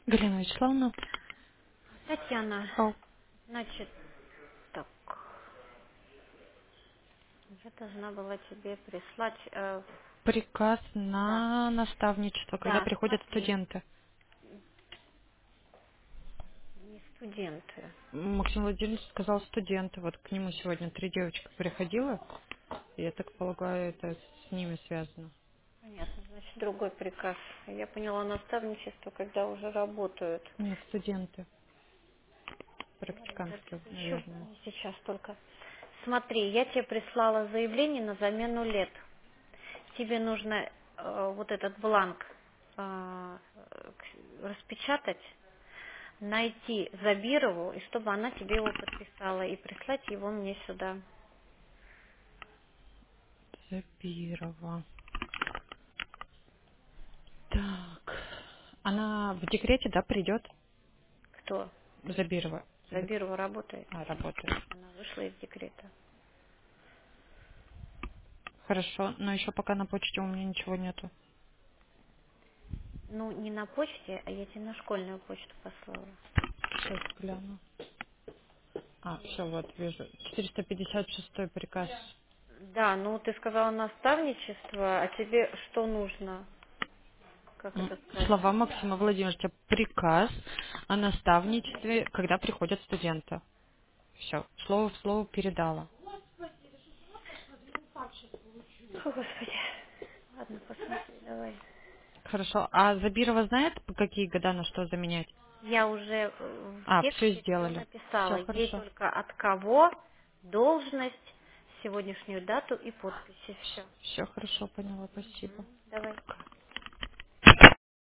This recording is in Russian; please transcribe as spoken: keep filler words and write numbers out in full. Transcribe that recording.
Галина Вячеславовна. Татьяна, Ау. значит, так, я должна была тебе прислать, э, Приказ да, на наставничество, когда да, приходят смотри, студенты. не студенты. Максим Владимирович сказал студенты. Вот к нему сегодня три девочки приходила. Я так полагаю, это с ними связано. Понятно, значит, другой приказ. Я поняла наставничество, когда уже работают. Нет, студенты. Ладно, я Практикантские, еще наверное. не сейчас только. Смотри, я тебе прислала заявление на замену лет. Тебе нужно э, вот этот бланк э, к- распечатать, найти Забирову, и чтобы она тебе его подписала, и прислать его мне сюда. Забирова. Так. Она в декрете, да, придет? Кто? Забирова. Или- Забирова работает. А, работает. Она вышла из декрета. Хорошо, но еще пока на почте у меня ничего нету. Ну, не на почте, а я тебе на школьную почту послала. Сейчас гляну. А, все, вот, вижу. четыреста пятьдесят шестой приказ. Да, ну ты сказала наставничество, а тебе что нужно? Как М, это сказать? Слова Максима Владимировича. Приказ о наставничестве, когда приходят студенты. Все, слово в слово передала. О, Господи. Ладно, посмотри, давай. Хорошо. А Забирова знает, по какие года на что заменять? Я уже э, в А, все тексте все сделали. написала. Все Ей хорошо. только от кого, должность, сегодняшнюю дату и подписи. Все. Все хорошо, поняла, спасибо. Давай.